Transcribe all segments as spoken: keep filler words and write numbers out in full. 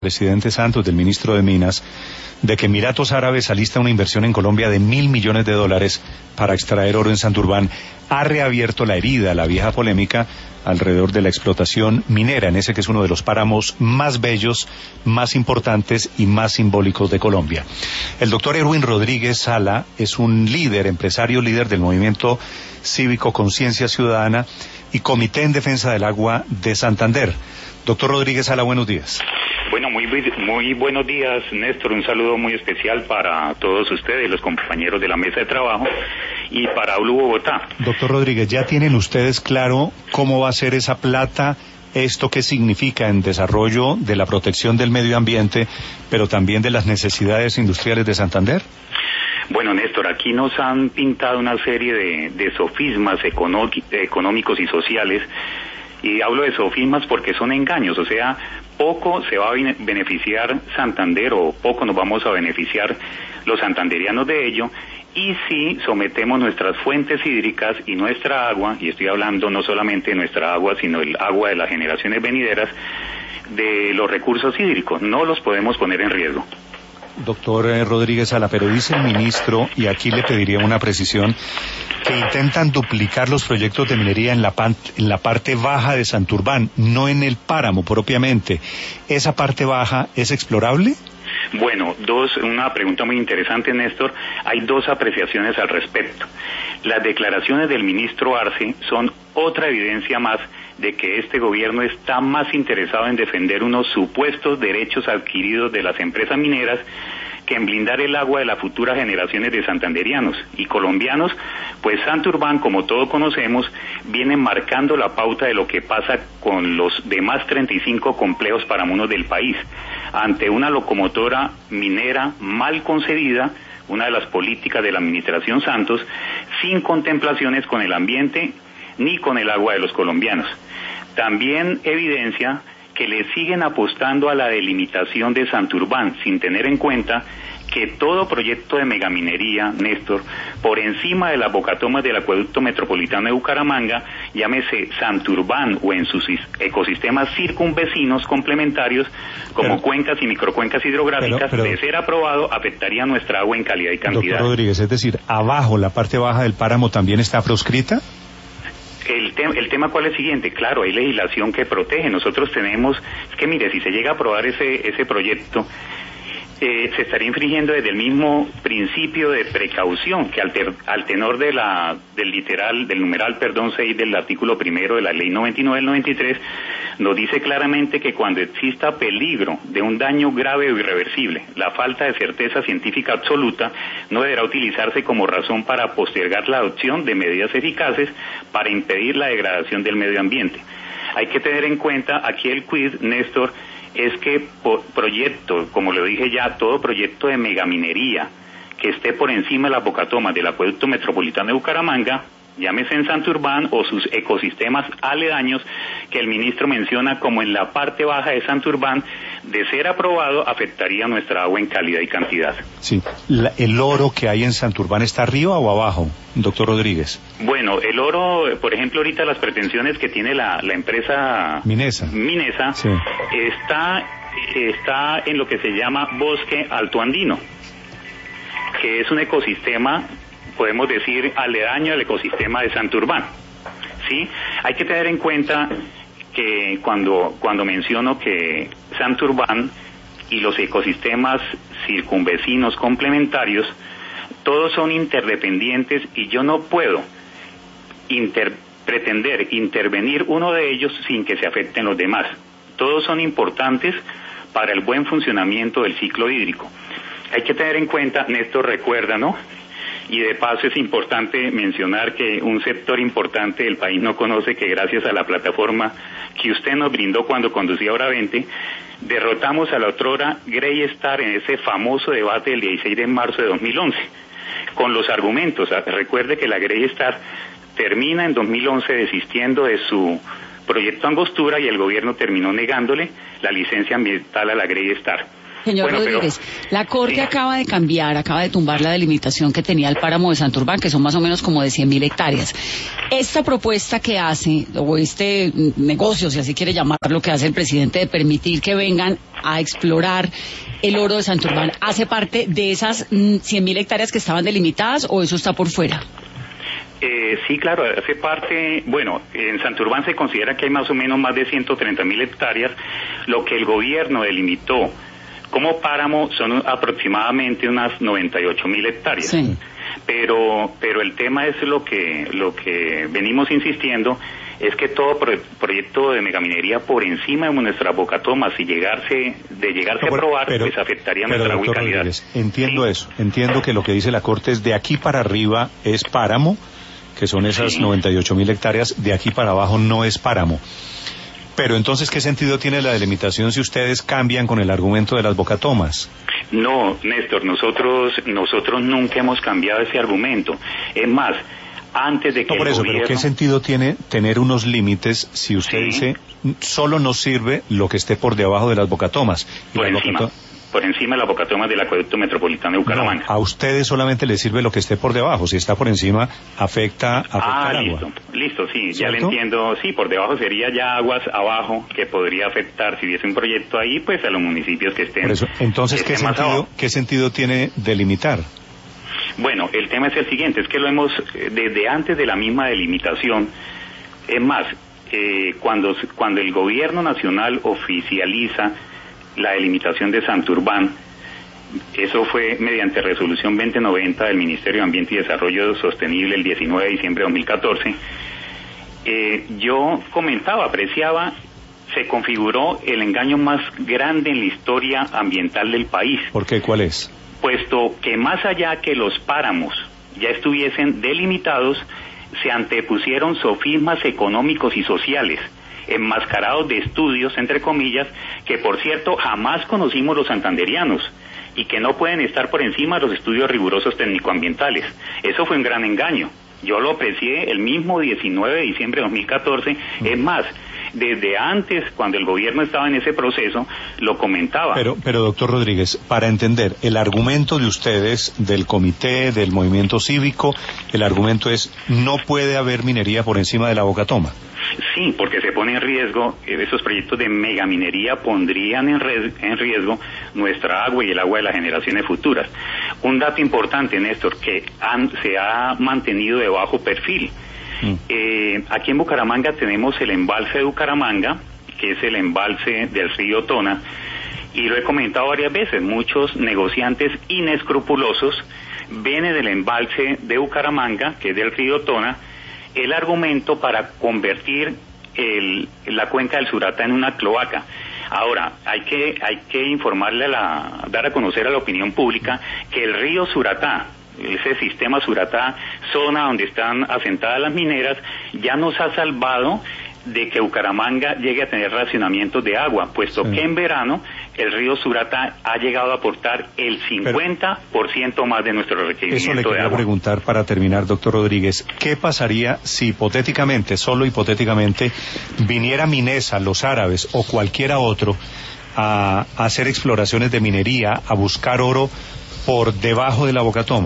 Presidente Santos, del ministro de Minas, de que Emiratos Árabes alista una inversión en Colombia de mil millones de dólares para extraer oro en Santurbán, ha reabierto la herida, la vieja polémica alrededor de la explotación minera, en ese que es uno de los páramos más bellos, más importantes y más simbólicos de Colombia. El doctor Erwin Rodríguez Sala es un líder, empresario líder del movimiento cívico Conciencia Ciudadana y Comité en Defensa del Agua de Santander. Doctor Rodríguez Sala, buenos días. Bueno, muy, muy buenos días, Néstor. Un saludo muy especial para todos ustedes, los compañeros de la mesa de trabajo, y para Blue Bogotá. Doctor Rodríguez, ¿ya tienen ustedes claro cómo va a ser esa plata? ¿Esto qué significa en desarrollo de la protección del medio ambiente, pero también de las necesidades industriales de Santander? Bueno, Néstor, aquí nos han pintado una serie de, de sofismas económicos y sociales, y hablo de sofismas porque son engaños, o sea, poco se va a beneficiar Santander o poco nos vamos a beneficiar los santanderianos de ello, y si sometemos nuestras fuentes hídricas y nuestra agua, y estoy hablando no solamente de nuestra agua, sino el agua de las generaciones venideras, de los recursos hídricos, no los podemos poner en riesgo. Doctor Rodríguez Sala, pero dice el ministro, y aquí le pediría una precisión, que intentan duplicar los proyectos de minería en la, pan, en la parte baja de Santurbán, no en el páramo propiamente. ¿Esa parte baja es explorable? Bueno, dos, una pregunta muy interesante, Néstor. Hay dos apreciaciones al respecto. Las declaraciones del ministro Arce son otra evidencia más de que este gobierno está más interesado en defender unos supuestos derechos adquiridos de las empresas mineras que en blindar el agua de las futuras generaciones de santanderianos y colombianos, pues Santurbán, como todos conocemos, viene marcando la pauta de lo que pasa con los demás treinta y cinco complejos paramunos del país. Ante una locomotora minera mal concebida, una de las políticas de la administración Santos, sin contemplaciones con el ambiente ni con el agua de los colombianos. También evidencia que le siguen apostando a la delimitación de Santurbán, sin tener en cuenta que todo proyecto de megaminería, Néstor, por encima de las bocatomas del acueducto metropolitano de Bucaramanga, llámese Santurbán o en sus ecosistemas circunvecinos complementarios, como pero, cuencas y microcuencas hidrográficas, pero, pero, de ser aprobado, afectaría nuestra agua en calidad y cantidad. Doctor Rodríguez, es decir, abajo, la parte baja del páramo también está proscrita. El, te el tema cuál es el siguiente, claro, hay legislación que protege, nosotros tenemos, es que mire, si se llega a aprobar ese, ese proyecto, eh, se estaría infringiendo desde el mismo principio de precaución que al, ter, al tenor de la, del literal, del numeral, perdón, seis del artículo primero de la ley noventa y nueve del noventa y tres, nos dice claramente que cuando exista peligro de un daño grave o irreversible, la falta de certeza científica absoluta no deberá utilizarse como razón para postergar la adopción de medidas eficaces para impedir la degradación del medio ambiente. Hay que tener en cuenta aquí el quid, Néstor, es que por proyecto, como lo dije ya, todo proyecto de megaminería que esté por encima de las bocatomas del acueducto metropolitano de Bucaramanga, llámese en Santurbán o sus ecosistemas aledaños que el ministro menciona como en la parte baja de Santurbán, de ser aprobado, afectaría nuestra agua en calidad y cantidad. Sí, la, ¿el oro que hay en Santurbán está arriba o abajo, doctor Rodríguez? Bueno, el oro, por ejemplo, ahorita las pretensiones que tiene la, la empresa Minesa, Minesa sí. está, está en lo que se llama bosque altoandino, que es un ecosistema, podemos decir, aledaño al ecosistema de Santurbán, ¿sí? Hay que tener en cuenta que cuando, cuando menciono que Santurbán y los ecosistemas circunvecinos complementarios, todos son interdependientes y yo no puedo inter, pretender intervenir uno de ellos sin que se afecten los demás. Todos son importantes para el buen funcionamiento del ciclo hídrico. Hay que tener en cuenta, Néstor, recuerda, ¿no?, y de paso es importante mencionar que un sector importante del país no conoce que gracias a la plataforma que usted nos brindó cuando conducía Hora veinte, derrotamos a la otrora Grey Star en ese famoso debate del dieciséis de marzo de dos mil once, con los argumentos. Recuerde que la Grey Star termina en dos mil once desistiendo de su proyecto Angostura y el gobierno terminó negándole la licencia ambiental a la Grey Star. Señor bueno, Rodríguez, pero, la Corte sí. acaba de cambiar, acaba de tumbar la delimitación que tenía el páramo de Santurbán, que son más o menos como de cien mil hectáreas. Esta propuesta que hace, o este negocio, si así quiere llamarlo, que hace el presidente de permitir que vengan a explorar el oro de Santurbán, ¿hace parte de esas cien mil hectáreas que estaban delimitadas o eso está por fuera? Eh, sí, claro, hace parte, bueno, en Santurbán se considera que hay más o menos más de ciento treinta mil hectáreas, lo que el gobierno delimitó como páramo son aproximadamente unas noventa y ocho mil hectáreas. Sí. Pero, pero el tema es lo que, lo que venimos insistiendo, es que todo pro proyecto de megaminería por encima de nuestras bocatomas, si llegarse, de llegarse no, a aprobar, pero, pues afectaría pero, nuestra agua y doctor calidad. Rodríguez, entiendo ¿sí? eso, entiendo que lo que dice la Corte es de aquí para arriba es páramo, que son esas sí. noventa y ocho mil hectáreas, de aquí para abajo no es páramo. Pero entonces, ¿qué sentido tiene la delimitación si ustedes cambian con el argumento de las bocatomas? No, Néstor, nosotros nosotros nunca hemos cambiado ese argumento. Es más, antes de que no, por el eso, gobierno... pero ¿qué sentido tiene tener unos límites si usted sí. dice solo nos sirve lo que esté por debajo de las bocatomas? Y por las encima, bocato... por encima de las bocatomas del acueducto metropolitano de Bucaramanga. No, a ustedes solamente les sirve lo que esté por debajo. Si está por encima, afecta, afecta ah, el listo, agua. listo, sí, ya ¿Cierto? le entiendo. Sí, por debajo sería ya aguas abajo que podría afectar, si hubiese un proyecto ahí, pues a los municipios que estén. Por eso, entonces, que ¿qué estén más sentido, abajo. ¿qué sentido tiene delimitar? Bueno, el tema es el siguiente, es que lo hemos, desde antes de la misma delimitación, es más, eh, cuando, cuando el gobierno nacional oficializa la delimitación de Santurbán, eso fue mediante resolución veinte noventa del Ministerio de Ambiente y Desarrollo Sostenible el diecinueve de diciembre de dos mil catorce, eh, yo comentaba, apreciaba, se configuró el engaño más grande en la historia ambiental del país. ¿Por qué? ¿Cuál es? Puesto que más allá que los páramos ya estuviesen delimitados, se antepusieron sofismas económicos y sociales, enmascarados de estudios, entre comillas, que por cierto jamás conocimos los santanderianos, y que no pueden estar por encima de los estudios rigurosos técnico-ambientales. Eso fue un gran engaño. Yo lo aprecié el mismo diecinueve de diciembre de dos mil catorce, mm. es más, desde antes, cuando el gobierno estaba en ese proceso, lo comentaba. Pero, pero doctor Rodríguez, para entender, el argumento de ustedes, del comité, del movimiento cívico, el argumento es, no puede haber minería por encima de la bocatoma. Sí, porque se pone en riesgo, esos proyectos de megaminería pondrían en, res, en riesgo nuestra agua y el agua de las generaciones futuras. Un dato importante, Néstor, que han, se ha mantenido de bajo perfil. Mm. Eh, aquí en Bucaramanga tenemos el embalse de Bucaramanga, que es el embalse del río Tona, y lo he comentado varias veces, muchos negociantes inescrupulosos ven en el embalse de Bucaramanga, que es del río Tona, el argumento para convertir el, la cuenca del Suratá en una cloaca. Ahora, hay que, hay que informarle a la, dar a conocer a la opinión pública que el río Suratá, ese sistema Suratá, zona donde están asentadas las mineras, ya nos ha salvado de que Bucaramanga llegue a tener racionamientos de agua, puesto sí. que en verano el río Suratá ha llegado a aportar el cincuenta por ciento más de nuestro requerimiento de agua. Eso le quería preguntar para terminar, doctor Rodríguez, ¿qué pasaría si hipotéticamente, solo hipotéticamente, viniera Minesa, los árabes o cualquiera otro a, a hacer exploraciones de minería, a buscar oro por debajo de la bocatoma?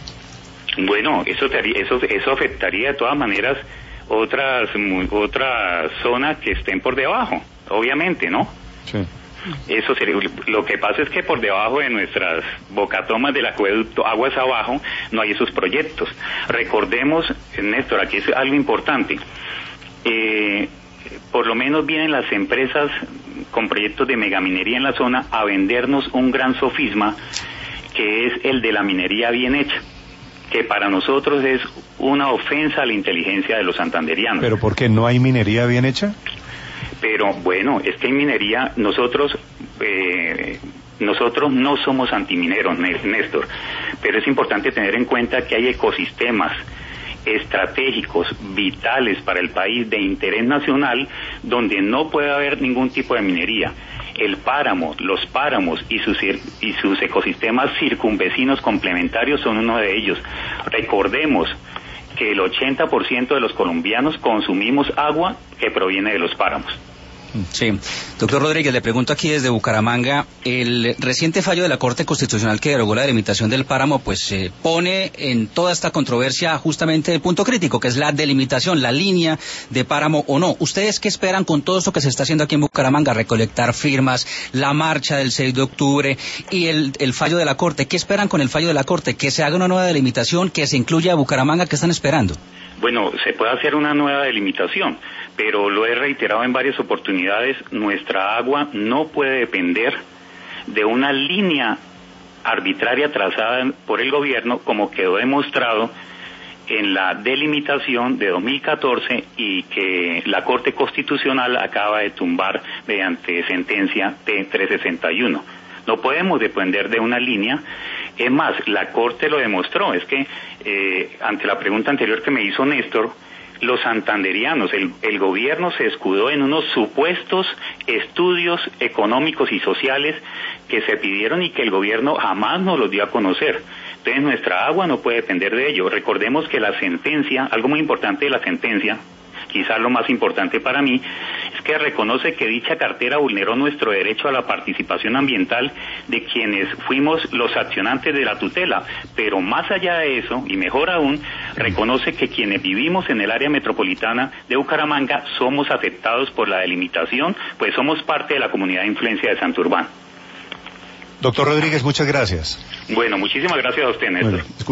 Bueno, eso, te, eso, eso afectaría de todas maneras otras otras zonas que estén por debajo, obviamente, ¿no? Sí. Eso sería, lo que pasa es que por debajo de nuestras bocatomas del acueducto, aguas abajo, no hay esos proyectos. Recordemos, Néstor, aquí es algo importante, eh, por lo menos vienen las empresas con proyectos de megaminería en la zona a vendernos un gran sofisma, que es el de la minería bien hecha, que para nosotros es una ofensa a la inteligencia de los santanderianos. ¿Pero por qué no hay minería bien hecha? Pero bueno, es que en minería nosotros eh, nosotros no somos antimineros, Néstor, pero es importante tener en cuenta que hay ecosistemas estratégicos, vitales para el país, de interés nacional, donde no puede haber ningún tipo de minería. El páramo, los páramos y sus, y sus ecosistemas circunvecinos complementarios son uno de ellos. Recordemos que el ochenta por ciento de los colombianos consumimos agua que proviene de los páramos. Sí, doctor Rodríguez, le pregunto aquí desde Bucaramanga, el reciente fallo de la Corte Constitucional que derogó la delimitación del páramo, pues eh, pone en toda esta controversia justamente el punto crítico, que es la delimitación, la línea de páramo o no. ¿Ustedes qué esperan con todo esto que se está haciendo aquí en Bucaramanga? Recolectar firmas, la marcha del seis de octubre y el, el fallo de la Corte. ¿Qué esperan con el fallo de la Corte? ¿Que se haga una nueva delimitación, que se incluya a Bucaramanga? ¿Qué están esperando? Bueno, se puede hacer una nueva delimitación, pero lo he reiterado en varias oportunidades, nuestra agua no puede depender de una línea arbitraria trazada por el gobierno, como quedó demostrado en la delimitación de dos mil catorce y que la Corte Constitucional acaba de tumbar mediante sentencia T trescientos sesenta y uno. No podemos depender de una línea. Es más, la Corte lo demostró. Es que, eh, ante la pregunta anterior que me hizo Néstor, los santanderianos, el, el gobierno se escudó en unos supuestos estudios económicos y sociales que se pidieron y que el gobierno jamás nos los dio a conocer. Entonces, nuestra agua no puede depender de ello. Recordemos que la sentencia, algo muy importante de la sentencia, quizás lo más importante para mí, es que reconoce que dicha cartera vulneró nuestro derecho a la participación ambiental de quienes fuimos los accionantes de la tutela, pero más allá de eso, y mejor aún, reconoce que quienes vivimos en el área metropolitana de Bucaramanga somos afectados por la delimitación, pues somos parte de la comunidad de influencia de Santurbán. Doctor Rodríguez, muchas gracias. Bueno, muchísimas gracias a usted, Néstor. Bueno,